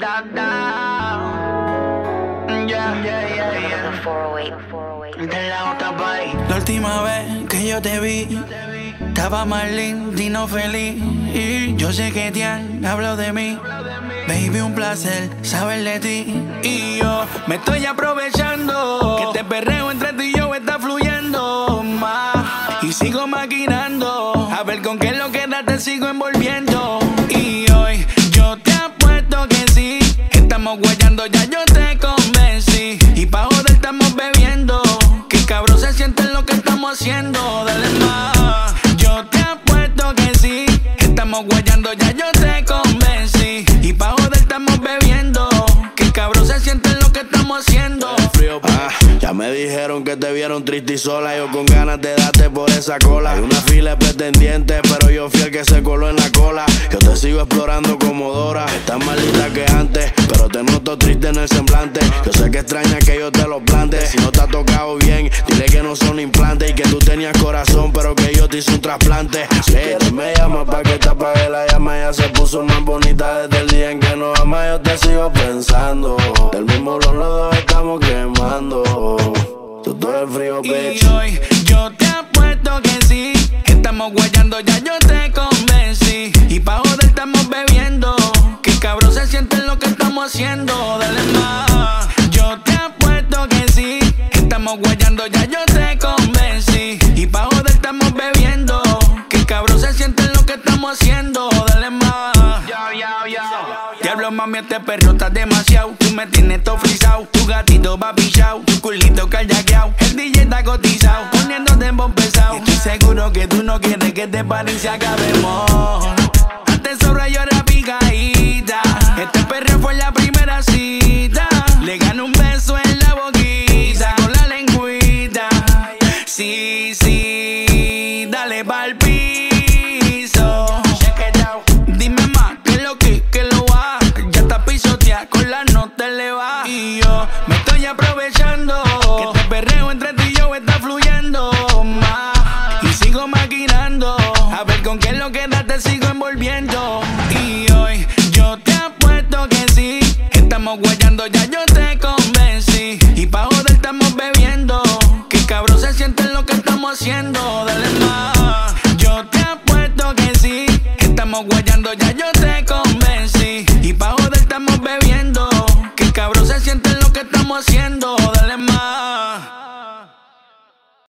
La última vez que yo te vi, estaba más linda y no feliz. Y yo sé que te han hablado de mí. Baby, un placer saber de ti. Y yo me estoy aprovechando que este perreo entre tú y yo está fluyendo más. Y sigo maquinando a ver con qué es lo que da te sigo envolviendo. Y hoy yo te apuesto que sí, estamos guayando, ya yo te convencí. Y pa' joder estamos bebiendo, que cabrón se siente lo que estamos haciendo. Dale más, yo te apuesto que sí, estamos guayando, ya yo te convencí. Y pa' joder estamos bebiendo, que cabrón se siente lo que estamos haciendo. Ya me dijeron que te vieron triste y sola. Yo con ganas de darte por esa cola. Hay una fila de pretendientes, pero yo fui el que se coló en la cola. Yo te sigo explorando como Dora. Estás más linda que antes, pero te noto triste en el semblante. Yo sé que extraña que yo te lo plante. Si no te ha tocado bien, dile que no son implantes. Y que tú tenías corazón, pero que yo te hice un trasplante. Si quieres me llamas pa' que te apague la llama. Ya se puso más bonita desde el día en que nos ama. Yo te sigo pensando, del mismo olor los dos estamos quemando. Tú todo el frío, bitch. Y hoy yo te apuesto que sí, estamos guayando, ya yo te convencí. Y pa' joder estamos bebiendo, que cabrón se siente lo que estamos haciendo. Dale más, yo te apuesto que sí, estamos guayando, ya yo te convencí. Y pa' joder estamos bebiendo, que cabrón se siente lo que estamos haciendo. Dale más. Diablo, mami, este perro está demasiado. Tú me tienes todo frisado, tu gatito va pichao, tu culito callaqueao. El DJ está cotizado, poniéndote en bon pesado. Estoy seguro que tú no quieres que este party se acabemos. Antes sobra y ahora picadita. Este perro fue la primera cita. Le gano un beso en la boquita, con la lengüita. Sí, sí, dale pa'l piso. Dime más, que lo va. Ya está pisoteada, con la nota le va. Y yo me estoy aprovechando que este perreo entre tú y yo está fluyendo más. Y sigo maquinando a ver con qué es lo que da te sigo envolviendo. Y hoy yo te apuesto que sí, estamos guayando, ya yo te convencí. Y pa' joder estamos bebiendo, que cabrón se siente lo que estamos haciendo. Dale más.